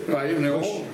Right, evening all. See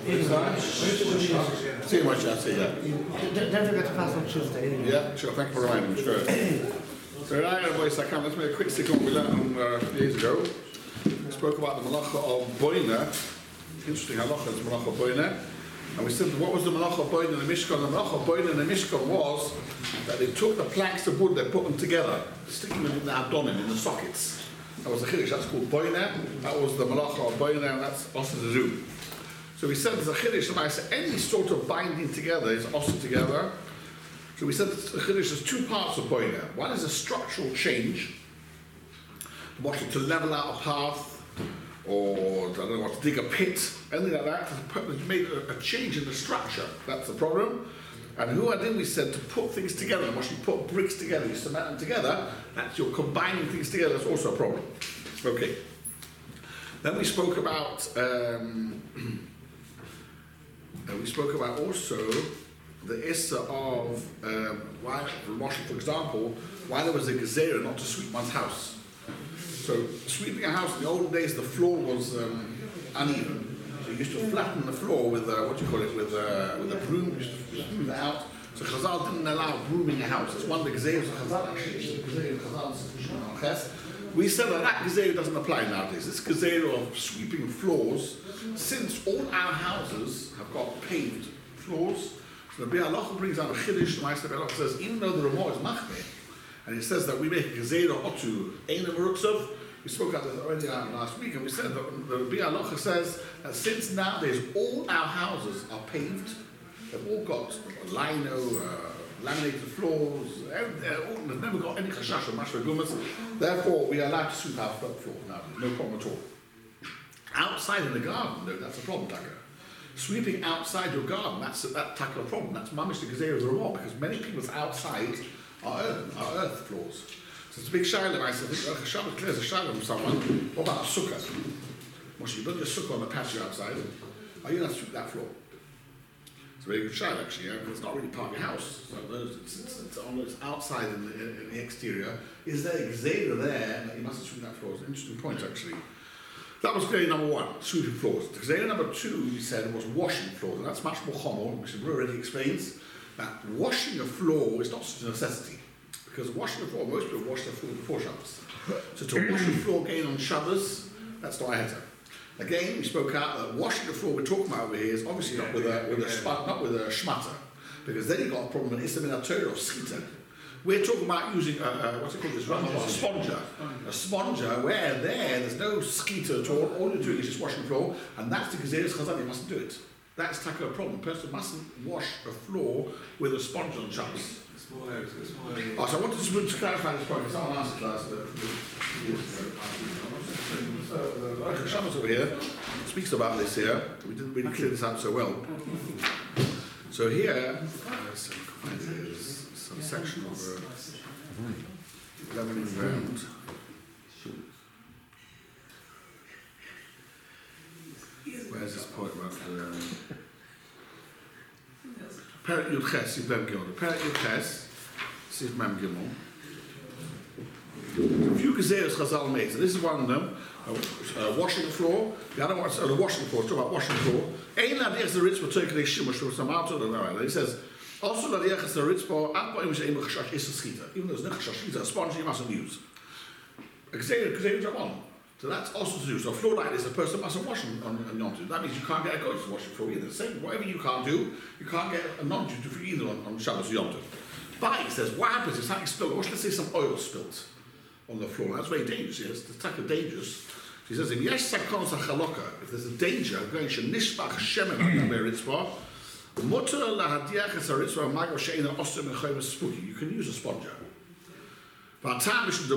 you much, I'll see you. Don't forget to pass on Tuesday. Yeah, sure, thank you for reminding me, sure. So right, boys, let's make a quick stick on what we learned a few days ago. We spoke about the Malacha of Boina. Interesting halacha is Malacha of Boina. And we said, what was the Malacha of Boina in the Mishkan? The Malacha of Boina in the Mishkan was that they took the planks of wood, they put them together, sticking them in the abdomen, in the sockets. That was the Chiddush, that's called Boina. That was the Malacha of Boina, and that's also to do. So we said there's a Chiddush, and I said any sort of binding together is also together. So we said the Chiddush has two parts of Boina. One is a structural change, to level out a path, or I don't know what, to dig a pit, anything like that. It's made a change in the structure. That's the problem. And who I did, we said to put things together. Once you put bricks together, you cement them together, that's you're combining things together, that's also a problem. Okay. Then we spoke about also the issa of why, for example, why there was a gezerah not to sweep one's house. So sweeping a house in the olden days, the floor was uneven. So you used to flatten the floor with with a broom. You used to smooth it out. So Chazal didn't allow brooming a house. It's one of the gezerahs of Chazal. Actually, we said that gezerah doesn't apply nowadays. This gezerah of sweeping floors, since all our houses have got paved floors. So the Bi'alacha brings out a chiddush. The Meister Bi'alacha says, even though the Ramah is machmir, and it says that we make a gezerah otu ein meruksav. We spoke about this already last week, and we said that the Bi'alacha says that since nowadays all our houses are paved, they've all got lino, laminated floors, they've never got any chashash or mashra gumas. Therefore, we are allowed to sweep our floor now, no problem at all. Outside in the garden, though, that's a problem, Taka. Sweeping outside your garden, that's a problem. That's mamish the gezerah of the Ramah, because many people's outside are earth floors. So it's a big shiloh. I said, Shabbat clears a shiloh from someone. What about a sukkah? Moshe, you build your sukkah on the patio outside. Are you going to sweep that floor? It's a very good shiloh, actually, yeah? Because it's not really part of your house. So it's outside in the exterior. Is there a gezerah there that you mustn't sweep that floor? It's an interesting point, actually. That was gezerah number one, sweeping floors. Gezerah number two, we said, was washing floors. And that's much more common, which already explains that washing a floor is not such a necessity. Because washing the floor, most people wash their floor before Shabbos. So to wash the floor again on Shabbos, that's not a heter. Again, we spoke out that washing the floor we're talking about over here is obviously not with a shmata, because then you've got a problem with Issa min HaTorah or skita. We're talking about using what's it called, this rubber, a sponger. A sponger where there's no skita at all you're doing is just washing the floor, and that's the gezerah Chazal, you mustn't do it. That's tackle a problem. A person mustn't wash a floor with a sponge on Shabbos. So I wanted to clarify this point, because someone asked it last the Shabbos over here speaks about this here. We didn't really clear this out so well. So here, some section of leveling ground. Where's this point about the Perek Yud Ches, Mem Gimel. Perek Yud Ches, this is Mem Gimel. A few gezerahs Chazal made. So this is one of them. Washing the floor. The other one, the washing the floor. Talk about washing the floor. Ein ladiach the ritzvah toikei shimush from samauto. He says also ladiach the ritzvah at ba'im she'ein b'chashash is a schita. Even though there's no chashash, it's a sponge you mustn't use. A gezerah drabon. So that's also to do. So a floor like this, a person mustn't wash on non-Jew. That means you can't get a goat to wash the floor either. The same, whatever you can't do, you can't get a non-Jew to do either on Shabbos or Yom Tov. But he says, what happens if something spilled? Or let's say some oil spilt on the floor. That's very dangerous. Yes, it's kind of dangerous. He says, if there's a danger, going to nishbach shemen ritzvah, mutter lahadiach es haritzvah mago she'ena osem mechoyim spooky. You can use a sponger. When there's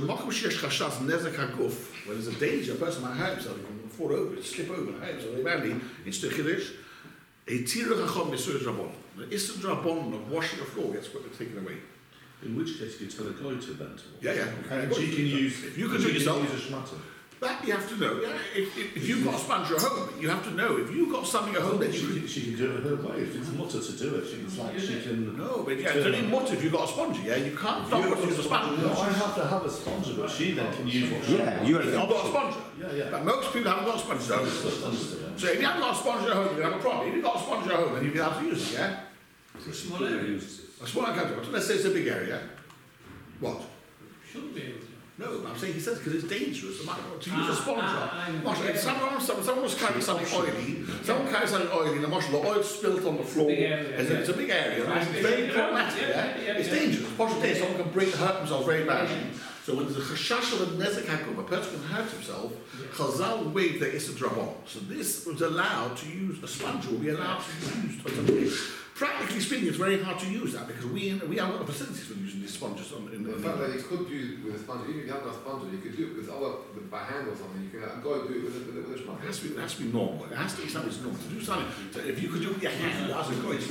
a danger, a person might hurt himself, he can fall over, slip over and hurt himself. Badly, it's the chiddush. A tirah chacham misur drabon. The issa drabon of washing the floor gets taken away. In which case, it's going to go to that. Yeah. And she can use. If you can do yourself. Use a shmatter. That you have to know. Yeah? If you've got a sponge at home, you have to know. If you've got something at home that she can do it her way. If it's mutter to do it, she can. No, but it's only mutter if you've got a sponge. Yeah, you can't use a sponge. No, I have to have a sponge, but she then can use what. Yeah, you have got a sponge. Yeah. But most people haven't got a sponge. So if you haven't got a sponge at home, you have a problem. If you've got a sponge at home, then you'll be able to use it, yeah? It's a small area. A small area. Let's say it's a big area. What? Should be able to. No, but I'm saying he says because it's dangerous to use a sponge. I know. If someone was carrying something oily, someone carries something oily and the oil spilt on the floor. It's a big area. It's very problematic. It's dangerous. Possibly someone can hurt themselves very badly. So when there's a chashash of a nezek hakum, a person can hurt himself. Chazal wave the issa drabon. So this was allowed to use a sponge. Will be allowed to be used. Practically speaking, it's very hard to use that because we haven't got the facilities for using these sponges. In the fact that you could do it with a sponge, even if you haven't got a sponge, you could do it with by hand or something. You can go and do it with a sponge. It has to be normal. It has to be something that's normal. To do something, so if you could do it with your hand, that's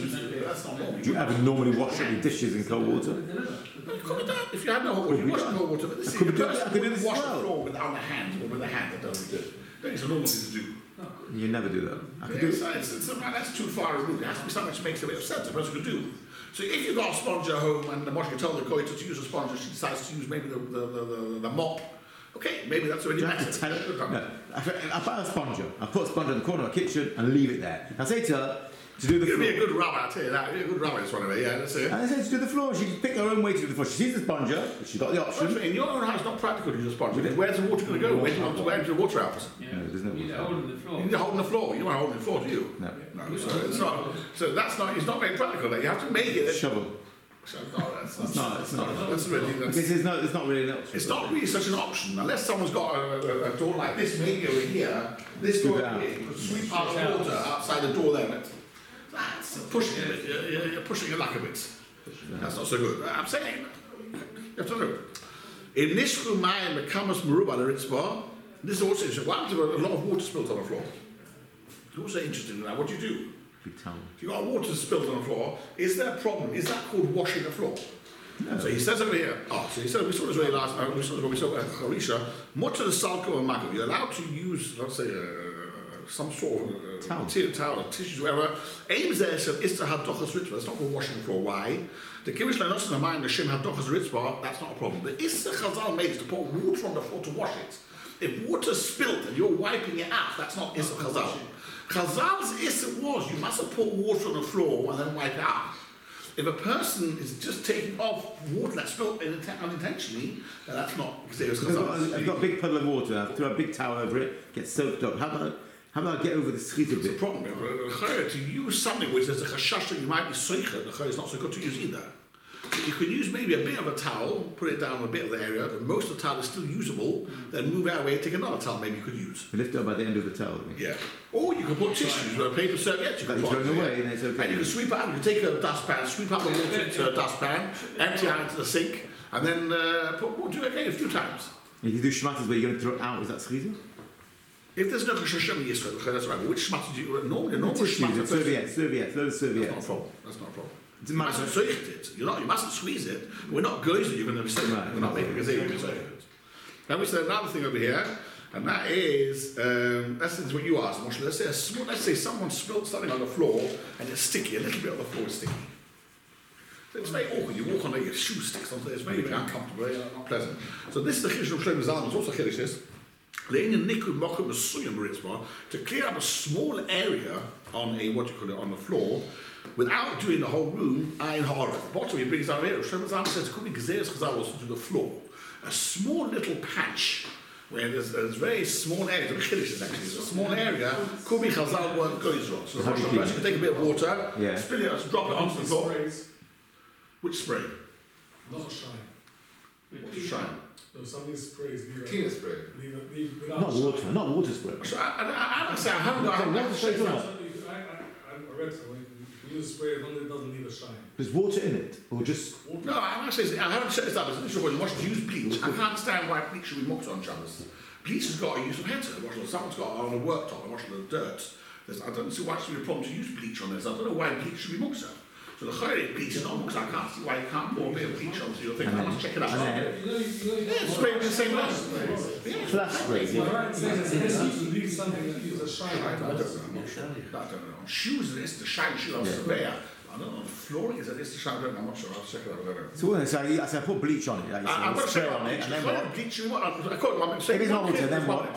not normal. Do you ever normally wash your dishes in cold water? You could do that. If you had no hot water, you wash in cold water. But this is the person who wash the floor without the hand or with a hand that doesn't do it. It's a normal thing to do. You never do that. I could do it. That's too far removed. It has to be something which makes a bit of sense. A person could do. So if you've got a sponge at home and the moshe tell the goy to use a sponge and she decides to use maybe the mop, okay, maybe that's already better. No, I buy a sponger. I put a sponge in the corner of the kitchen and leave it there. I say to her to do the floor. You'd be a good rabbi, I'll tell you that. You'd be a good rabbi, this one of it, yeah, that's it. And I say to do the floor. She can pick her own way to do the floor. She sees the sponger, she's got the option. In your own house, it's not practical to use a sponge. Where's the water going to go? Where's the water out? No, there's no You need a hole in the floor. You need a hole in the floor. You don't want a hole in the floor, do you? No. So it's not. So that's not. It's not very practical. You have to make it. Shovel. So no, It's not. That's really. Because it's not really an option. It's not really such an option unless someone's got a door like this, maybe over here. This door here, you could sweep out the water outside the door there. That's pushing it. You're pushing it like a bit. That's not so good. I'm saying you have to know. In Nishku Mayim Bekamas Meruba Ritzba, this is also interesting. What happens if a lot of water spilt on the floor? It's also interesting in that. What do you do? Big towel. If you've got water spilled on the floor, is there a problem? Is that called washing the floor? No. So he says over here, so he said, we saw this really last time, we saw Harisha, Motor the Salko and Mago, you're allowed to use, let's say, some sort of towel, tissues, whatever. Aims there is to have dochas ritzvah. That's not called washing the floor. Why? The Kirish Lenos in the mind, the Shem have dochas ritzvah, that's not a problem. The Issa Chazal made is to put water on the floor to wash it. If water's spilled and you're wiping it out, that's not Issa Chazal. Chazal's Issa was, you mustn't put water on the floor and then wipe it out. If a person is just taking off water that's spilled unintentionally, then that's not Chazal. I've got a big puddle of water, I throw a big towel over it, get soaked up. How about I get over the schit a bit? It's a problem. To use something which there's a chashash that you might be soichet, the is not so good to use either. You can use maybe a bit of a towel, put it down a bit of the area, but most of the towel is still usable, then move out away, take another towel maybe you could use. You lift it up by the end of the towel. Yeah. Or you can put tissues or a paper serviette. You can throw it away and it's okay. And you can sweep it out, you can take a dustpan, sweep out the water into a dustpan, empty out into the sink, and then do it again a few times. You can do shmatas where you're going to throw it out, is that schizah? If there's no chashashim yisrael, that's right. But which shmatas do you normally shmatas? Serviettes, loads of serviettes. That's not a problem. That's not a problem. You mustn't soicht it. You mustn't squeeze it. We're not goes that you're going to be saying. We're not making a zayim. Then we said another thing over here, and that is that's what you asked, Moshe. Let's say someone spilled something on the floor and it's sticky. A little bit on the floor is sticky. So it's very awkward. You walk on your shoe sticks onto it. It's very, very uncomfortable, very not pleasant. So this is the chiddush of Shlomo Zalman. It's also chiddush this. To clear up a small area on on the floor, without doing the whole room, ayin ha'ara. The bottom he brings down here. Shlomo Zalman says it could be gezeres chazal also to the floor. A small little patch where there's very small area. The chiddush actually is a small area. Could be chazal weren't goes wrong. So the person can take a bit of water, spill it, drop it onto the floor. Which spray? Not a shine. What's a shine? No, something sprays. Cleaner spray. Not water, not water spray. So I haven't got water spray. I read something. You use spray as long as it doesn't leave a shine. There's water in it, or just... No, I haven't checked this out. It's an issue when you use bleach. I can't understand why bleach should be mucked on Shabbos. Bleach has got a use of heter. Someone's got on a worktop, and washing the dirt. I don't see why it should be a problem to use bleach on this. I don't know why bleach should be mucked on. So the chayre bleach is not mucked. I can't see why you can't pour a bit of bleach onto your thing. I must check it out. Spray with the same way. Flash spray. It has to leave something that leaves a shine. I don't know. I'm not sure. I don't know. On shoes, it's the shine shoe on surveyor. I don't know. On flooring, is it the shine? I don't know. I'm not sure. I'll check it out. So I put bleach on it. I'm going to spray on it, and then what? Bleach. If it's not water, then what?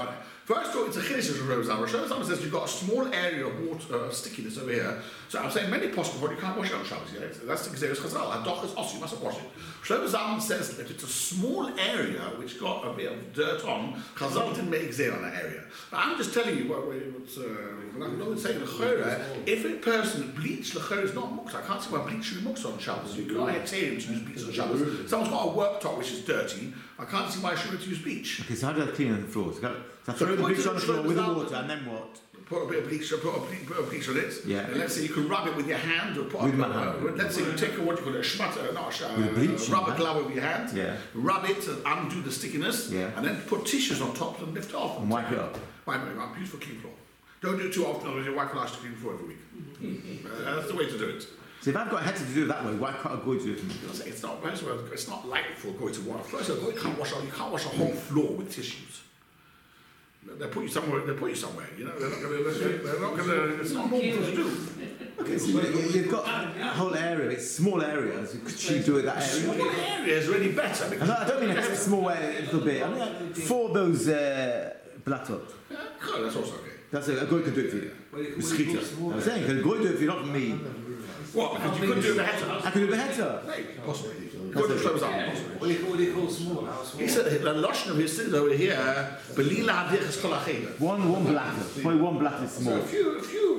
First of all, it's a chiddush of Rosh Hashanah. Rosh Hashanah says you've got a small area of water, stickiness over here. So I'm saying many possible you can't wash it on Shabbos. Yeah? That's the Gezeirus Chazal. Adochas os, you mustn't wash it. Rosh Hashanah says that it's a small area which got a bit of dirt on. Chazal didn't make Gezeir on that area. But I'm just telling you what's saying l'chora. If a person bleach l'chora is not muktzah, I can't see why bleach should be muktzah on Shabbos. You can't have to use bleach on Shabbos. Someone's got a worktop which is dirty. I can't see why I shouldn't use bleach. Okay, so how do I clean the floors? So I throw the bleach on the floor with the water, and then what? Put a bit of bleach, put a bleach on it. Yeah. And let's say you can rub it with your hand or put With my hand. let's say you take what you call it, a schmutter, not a With bleach, rubber yeah. glove with your hand. Yeah. Rub it and undo the stickiness. Yeah. And then put tissues on top and lift it off. And wipe it up. Wipe it up. Beautiful clean floor. Don't do it too often, otherwise your wife will ask to clean the floor every week. That's the way to do it. So if I've got a head to do it that way, why can't I go do it for me? It's not likely for a goy to wash. First of all, you can't wash a whole floor with tissues. They'll put you somewhere. You know, they're not going to. It's not normal to do. Okay, so you've got a whole area, it's small areas. Could you do it that area? Small area is really better. And I don't mean a small area, a little bit. I mean, like, for those blattop. Yeah, that's also okay. That's a goy can do it for you. Mosquito. I'm saying, can a goy do it for you, not for me? What? Because you couldn't do it with a header. I can do it with a header. Hey, possibly. Go to shows up. What do you call small? How small? He said the lotion of his sins over here. Belila hadichas kol hacheda. One blatter. Probably one blatter is So small. a few.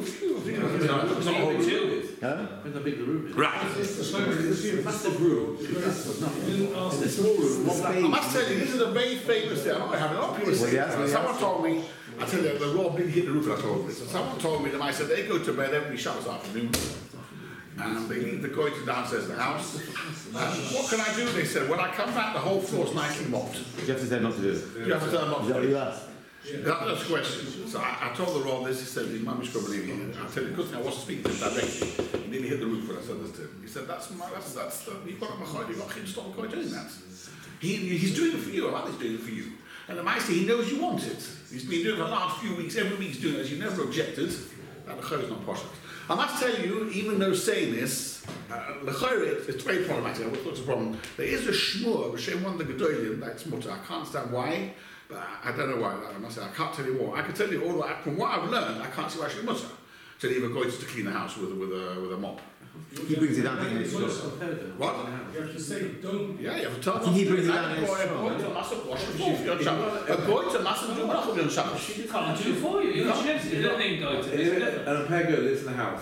It's not big too. Huh? Depends how big the room is. Right. Massive room. It's a small room. I must tell you, this is a very famous thing. I have a lot of people say this. Someone told me, I tell you, the raw big hit the roof. I told this. Someone told me that I said they go to bed every Shabbos afternoon. And they leave the goy to downstairs of the house. What can I do? They said, when I come back, the whole floor's nicely mopped. You have to say not to do it. You have to tell them not Is to that do what it. you asked? That's the question. So I told the Rob this. He said, "His mum is probably believe me." I tell you, good thing I wasn't speaking to him directly. He nearly hit the roof when I said this to him. He said, "That's you've got a machod, you've got him stop quite doing that." He's doing it for you. Allah is doing it for you. And the Master, he knows you want it. He's been doing it for the last few weeks. Every week he's doing it. As you never objected. That the is not possible. I must tell you, even though saying this, it's very problematic. What's the problem? There is a shmur, B'Shem one of the Gedolim, that's mutter. I can't understand why, but I don't know why. I must say, I can't tell you more. I can tell you all that. From what I've learned, I can't see why she's mutter. So they even go to clean the house with a mop. He brings it down to his floor. What? You have to say, don't. Yeah, you have to tell I think he brings it down A in his boy to mustn't wash the floor on Shabbos. A boy to mustn't do bracha on Shabbos. You can't do it for you. You're you don't need to go to this. And a pego lives in the house.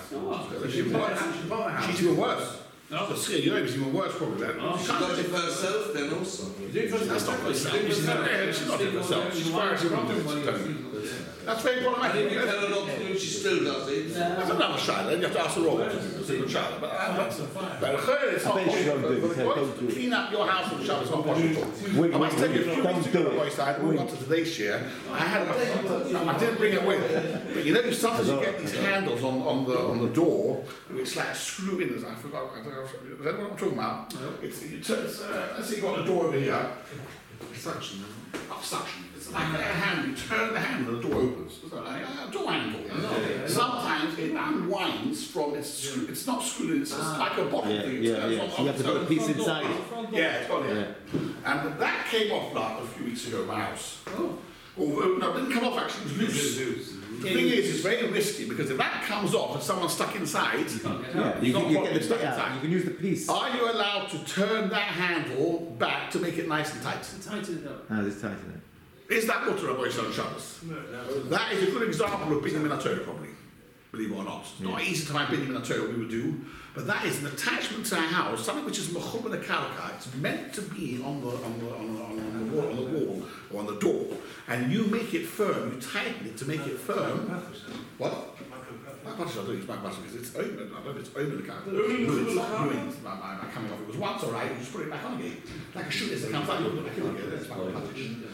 She's even worse. The Sri is even worse probably. She got it for herself then also. That's not herself. She's not doing herself. She's far she won't do it. That's very And problematic. if you tell her not to do it, she still does it. That's another Shiloh. You have to ask the Robert to do it. It's a good Shiloh. But it's not I bet she possible. don't do it. For the boys to clean up your house on Shabbos, it's not possible. I must tell you, a few weeks ago, boys, we got to today's year. I didn't bring it with. But you know, sometimes you get these handles on the door, which like screw in. I forgot. Is that what I'm talking about? Let's say you got a door over here. Suction. Not suction. It's like a hand. You turn the handle and the door opens. It's like a door handle. Sometimes it unwinds from its. It's not screwed in. It's just like a bottle thing. Yeah. So you have to put a piece inside it. Yeah, it's got it. And that came off like a few weeks ago in my house. Although, no, it didn't come off actually, it was loose. The thing is, it's very risky because if that comes off and someone's stuck inside, Yeah, you can get the bit out. You can use the piece. are you allowed to turn that handle back to make it nice and tight? Tighten it up. Ah, this tighten it. Is that mutter Rabbi Shalom Shabbos? That is a good example of Binyamin HaTorah, probably. Believe it or not. It's not easy to find Binyamin HaTorah, we would do, but that is an attachment to a house, something which is mechum and a kalka. It's meant to be on the wall or on the door, and you make it firm. You tighten it to make it firm. What? My butter's not doing it's my butter because it's open. I don't know if it's open the kalka. Ruins. My coming off. It was once alright. You just put it back on again, like a shoelace that comes out. You put it back in again. That's my butter.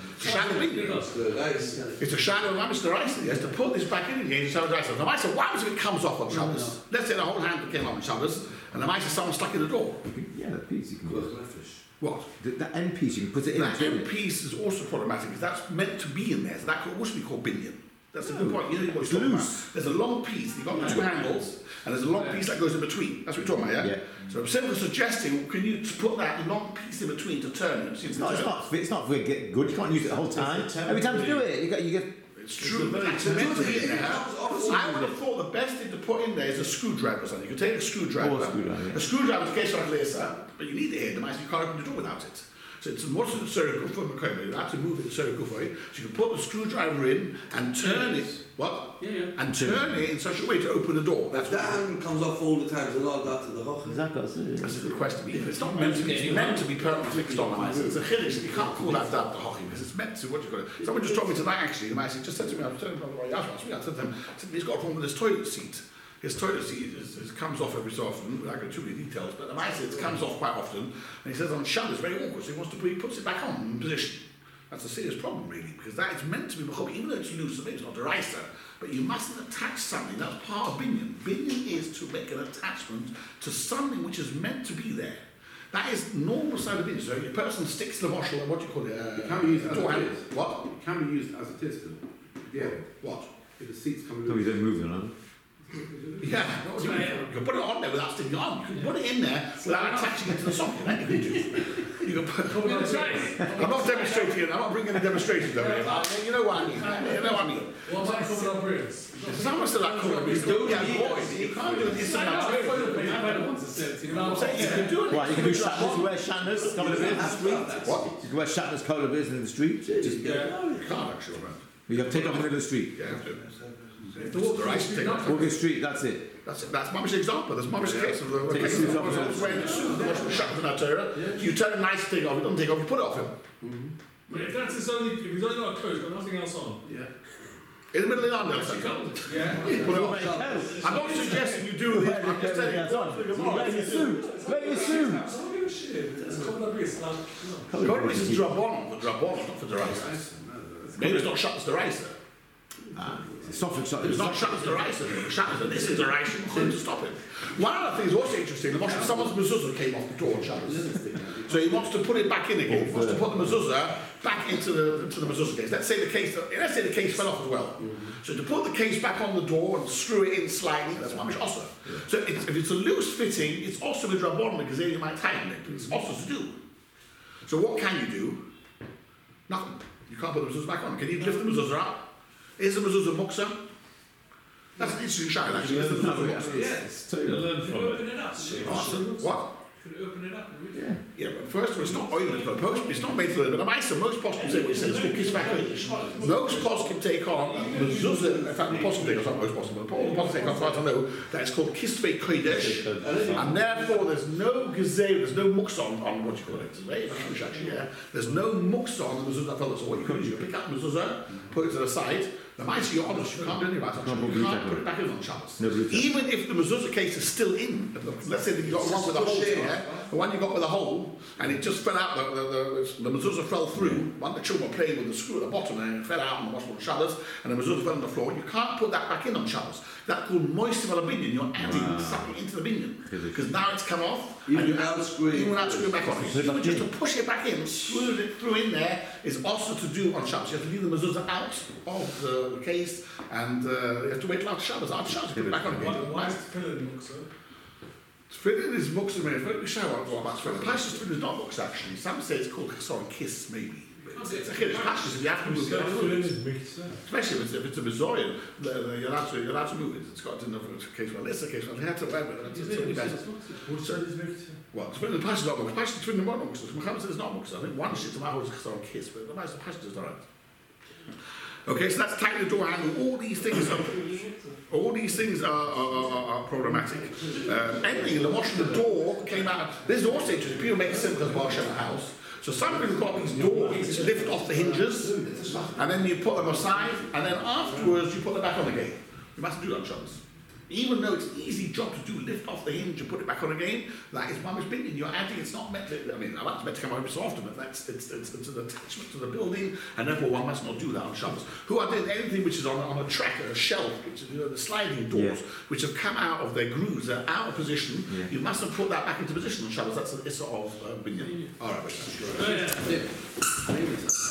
It's a shadow of Mr. Rice. He has to put this back in again. So now I said, what happens if it comes off on Shabbos? Let's say the whole handle came off on Shabbos, and the mice is someone stuck in the door. Yeah, the piece you can use. What? The end piece, you can put it in. That end piece is also problematic because that's meant to be in there. So that could also be called binyan. That's a good point. You know what you're talking about. There's a long piece. You've got the two handles, and there's a long piece that goes in between. That's what you're talking about, yeah? So instead of suggesting, can you put that long piece in between to turn it? It's not very good. You can't use it the whole time. Every time you do it, you get. It's true, but it's meant to be in there. I would have thought the best thing to put in there is a screwdriver or something. You can take a screwdriver. Or a screwdriver, yeah. A screwdriver is case like this, but you need it here, you can't open the door without it. So it's what's the Seragufo McCoy, you have to move it to Seragufo, so you can put the screwdriver in and turn it, what? Yeah. And turn it in such a way to open the door. If that handle comes off all the time, they'll all go to the hook. Exactly. That's a good question. It's not meant to be. It's meant to be permanently fixed on. It's a chiddush. You can't call that the hockey because it's meant to. What you call it? Someone just told me tonight actually. The man just said to me, I was telling him about the last week. I said to him, he's got a problem with his toilet seat. His toilet seat comes off every so often. I go too many details, but the man said it comes off quite often. And he says on shut it's very awkward. So he wants to he puts it back on in position. That's a serious problem really because that is meant to be mechuba, even though it's loose. So maybe it's not a riser. But you mustn't attach something. That's part of binyan. Binyan is to make an attachment to something which is meant to be there. That is normal side of binyan. So a person sticks the moshel and what do you call it? It can be used as door it handle. is. What? It can be used as it is still. Yeah. What? If the seats come So we loose. don't move them, Yeah, you can put it on there without sticking it on. You can put it in there without attaching it to the socket. That you can do. You can put. I'm not demonstrating it. I'm not bringing any demonstrations over here. You know what I mean. You know what I mean. What about covered up ears? There's so much of that colour. You can't do this and that. I've had it once, I said, You know what I'm saying? You can do it. Right, you can do shatners, you wear shatners, cover the biz in the street. What? You can wear shatners, cover the biz in the street. Just, You can't actually, man. you have to take off in the middle of the street. Yeah, you have to. It's the right to take off. Walk the street, that's it. That's it. That's Mamish example. That's Mamish case of the Take your shoes off. wearing the suit, the washing the shut in that Torah. You tell him nice to take off, he doesn't take off, you put it off him. But if that's his only, if he's only got a coat, got nothing else on. Yeah. In the middle of the arm, they'll say. Yeah. Put it off. I'm not suggesting you do this, I'm just telling you. Wear your suit. Wear your suit. I don't give a shit. It's covered up ears. No. God, this is drabon, not for derisa. Maybe it's not shut as derisa. It's not for It's not shut as derisa. Shut as this is derisa. You couldn't stop it. One of the things also interesting, the Moshe, someone's mezuzah came off the door and shut. So he wants to put it back in again. He wants to put the mezuzah back into the mezuzah case. Let's say the case fell off as well. So to put the case back on the door and screw it in slightly, that's mamish also. So if it's a loose fitting, it's also with rabon because you might tighten it. It's also to do. So what can you do? Nothing. You can't put the mezuzah back on. Can you lift the mezuzah up? Is the mezuzah muksa? That's an interesting shine actually. Is the mezuzah muksa? Yes. Open it up. What? Could open it up. Yeah, but first of all, it's not ointment, but it's not made for it. But most poskim say what he says, it's called kisvak. Most poskim take on mezuzah. In fact, the poskim take on, not most poskim, but all the poskim take on, so I don't know, that it's called kisvei kodesh. And therefore, there's no gazelle, there's no muksa on what you call it. It's very huge actually, yeah. There's no muksa on the mezuzah. So what you can do is you pick up mezuzah, put it to the side. The mice, you're honest, you can't do anything about it. You can't put it back in on Shabbos. Even if the mezuzah case is still in, let's say that you got one with a hole here, the one you got with a hole, and it just fell out, the mezuzah fell through, one of the children were playing with the screw at the bottom, and it fell out on the washboard on Shabbos, and the mezuzah fell on the floor, you can't put that back in on Shabbos. That's called moistive al binyan, you're adding something into the binyan. Because now it's come off, Even and you without screwing. even without screwing back on. Even just to push it back in, screw it through in there, is also to do on Shabbos. You have to leave the mezuzah out of the case, and you have to wait till after Shabbos. After Shabbos, you put it back on again. Why is tefillin muksa? Tefillin is muksa, maybe. If we show what about tefillin. Pashas tefillin is not muksa, actually. Some say it's called chesron kiss, maybe. It's a kiddush. Pashas, if you have to move it, Tefillin is mixed. especially if it's a Vizoyan, you're allowed to move it. It's got to know if it's a case one. It's a case one. They have to wear it. It's only better. What side is mixed? Well, tefillin, the Pashas is not muksa. Pashas tefillin is not muksa. Muhammad says it's not muksa. I think one shit to my is chesron kiss, but the rest of the Pashas is not right. Okay, so that's tightening the door handle. All these things are problematic. Anything in the washing the door came out. This is also interesting. People make simple as Baal Shem house. So some people have got these doors which lift off the hinges, and then you put them aside, and then afterwards you put them back on again. You mustn't do that on Shabbos. Even though it's an easy job to do, lift off the hinge and put it back on again, that is mamish binyan. You're adding, it's not meant to, I mean, it's meant to come over so often, but it's an attachment to the building, and therefore one must not do that on Shabbos. Who are doing anything which is on a track, a shelf, which is the sliding doors, which have come out of their grooves, they're out of position, you mustn't put that back into position on Shabbos. That's the issa of binyan. All right,